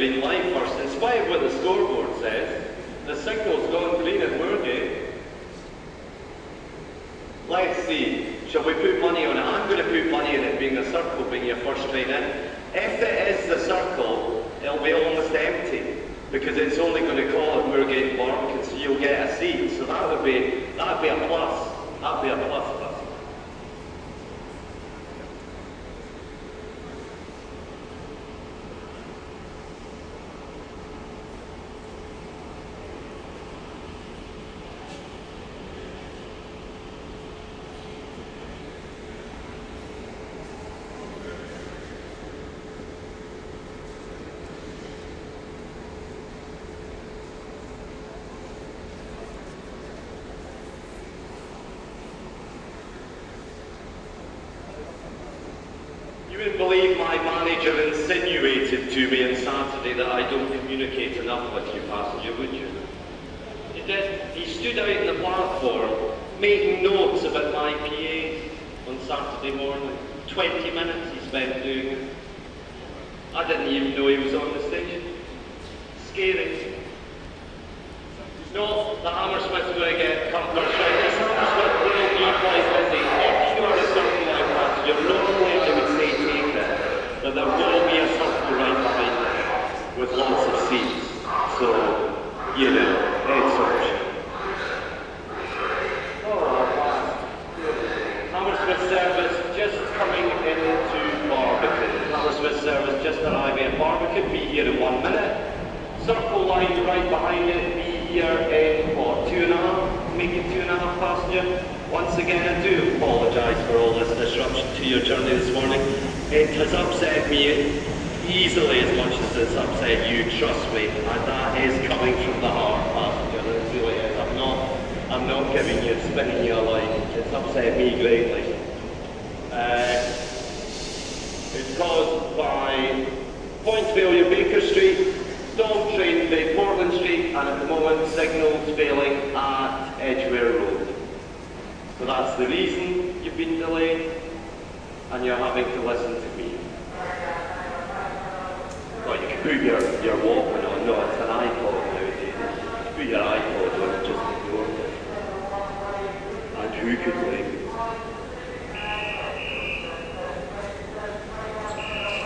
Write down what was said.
green light first. In spite of what the scoreboard says, the signal's gone green at Moorgate. Let's see. Shall we put money on it? I'm going to put money on it being a circle, being your first train in. If it is the circle, it'll be almost empty, because it's only going to call at Moorgate Barbican, so you'll get a seat. So that'd be a plus. That'd be a plus. You wouldn't believe my manager insinuated to me on Saturday that I don't communicate enough with you, passenger, would you? He did. He stood out on the platform making notes about my PAs on Saturday morning. 20 minutes he spent doing it. I didn't even know he was on the station. Scary. No, the Hammersmith's going to get comfort. This Hammersmith will be quite busy. If you are a circle line passenger, normally I would say take it, but there will be a circle right behind it with lots of seats. So, you know, it's option. Hammersmith service just coming into Barbican. Hammersmith service just arriving at Barbican. Be here in 1 minute. Circle line right behind it. Be here in what, 2.5? Make it 2.5 passenger. Once again, I do apologise for all this disruption to your journey this morning. It has upset me easily as much as it's upset you, trust me. And that is coming from the heart, passenger. It really is. I'm not giving you, spinning you a line. It's upset me greatly. It's caused by point failure Baker Street, Dog train by Portland Street, and at the moment signals failing at Edgware Road. So that's the reason you've been delayed, and you're having to listen to me. Well, you can move your walk